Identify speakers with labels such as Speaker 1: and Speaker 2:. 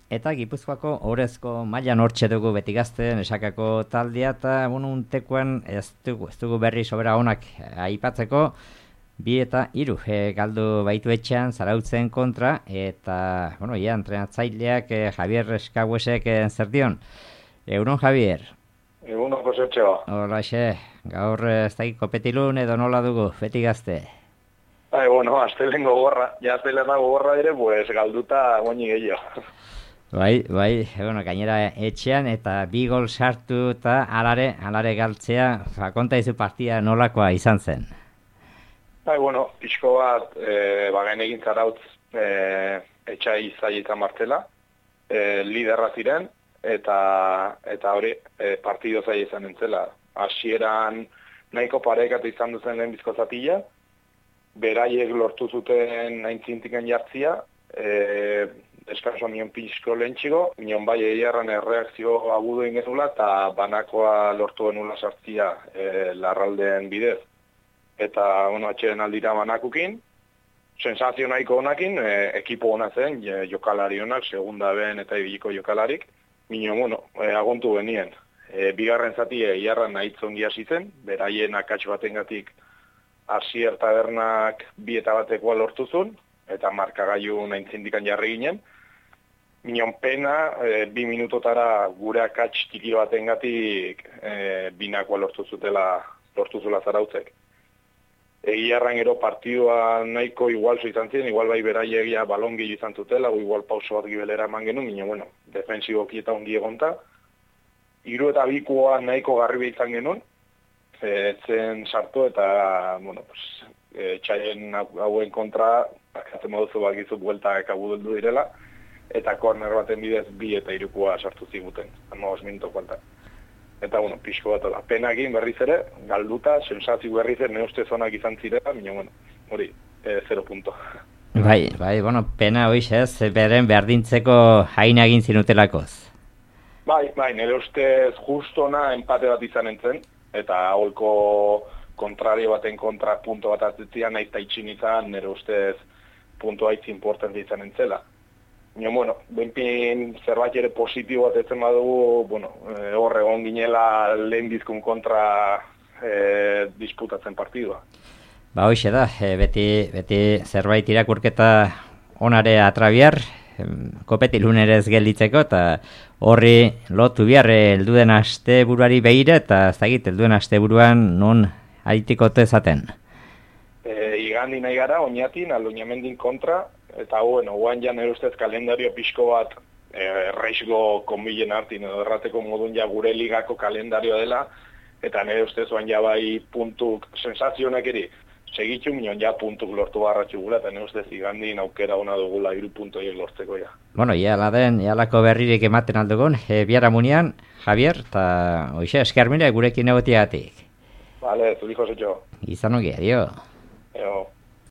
Speaker 1: Eta Gipuzkoako orezko mailan hortxe dugu beti gazten esakako taldea eta untekoan ez dugu berri sobera onak aipatzeko 2 eta 3 galdu baitu etxean Zarautzen kontra eta entrenatzaileak Javier Escabuesek zer dion. Egunon Javier.
Speaker 2: Egunon Josetxo.
Speaker 1: Horraxe, gaur ez da kopetilun edo nola dugu beti gazte.
Speaker 2: Aztelengo gorra. Ja aztelengo gorra ere, pues galduta guaini gehiago.
Speaker 1: Bai, gainera etxean eta 2 gol sartu eta alare galtzea, konta izu partida nolakoa izan zen.
Speaker 2: Pixko bat, bagain egin Zarautz etxai zaila martela, liderra ziren, eta hori partido zaila izan entzela. Hasieran nahiko parekatu izan duzen lehen bizko zatila, beraiek lortu zuten aintzintiken jartzia, eskanso nion pixko lehentxigo, nion bai egiarran erreakzio agudu ingenula eta banakoa lortu genula sartzia larraldeen bidez. Eta, atxeren aldira banakukin, sensazio nahiko honakin, ekipo hona zen, jokalari honak, segunda ben eta ibiliko jokalarik, agontu genien. Bigarren zati egiarran nahitzongi hasi zen, beraien akats batengatik Asier Tabernak 2 eta batekoa lortu zuen, eta markagailu naintzindikan jarri ginen. Minon pena, 2 minutotara gure akats tiki batengatik binakoa lortu zula Zarautzek. Egiarran gero partidua nahiko igualzo izan ziren, igual bai beraiegia balongi izan zutela, igual pauso bat gibelera eman genuen, defensiboki eta ondi egonta. 3 eta 2koa nahiko garri izan genuen, zen sartu eta, txaien hauen kontra, akatzen moduzu bakizu bueltak abudeldu direla, eta korner baten bidez 2 eta 3koa sartu ziguten, 5 minuto falta. Eta, pixko bat da. Pena egin berriz ere, galduta, sensazio berriz ere, neuzte zonak izan zirela, hori, 0 punto.
Speaker 1: Bai, pena hoiz ez, beren berdintzeko hain egin zinutelakoz.
Speaker 2: Bai, nire ustez justona empate bat izan entzen, eta holko kontrario baten kontra punto bat atzitzia, nahiz ta itxin izan, nire ustez puntua itz importante izan entzela. Benpin zerbait ere positibo bat etzen badugu, horre egon ginela lehen bizkun kontra disputatzen partidua.
Speaker 1: Hoxe da, beti zerbait irakurketa onare atrabiar, kopetilunerez gelditzeko, eta horri lotu behar helduen aste buruari behire, eta ez dakit, helduen aste buruan non aritikote ezaten.
Speaker 2: Igandi nahi gara, oinatin, Alduñamendin kontra, eta guan ja nire ustez kalendario pixko bat reisgo konbilen hartin edo errateko modun ja gure ligako kalendarioa dela, eta nire ustez guan ja bai puntuk sensazionak eri, segitxu minon ja puntuk lortu barratxu gula, eta nire ustez igandin aukera ona dugula 3 puntoiek lortzeko ja.
Speaker 1: Ialako berririk ematen aldugun, biara munian, Javier, eta hoxe, eskermire gurekin egotiagatik.
Speaker 2: Vale, zuri Josetxo.
Speaker 1: Izan ongi, adio.
Speaker 2: Eo.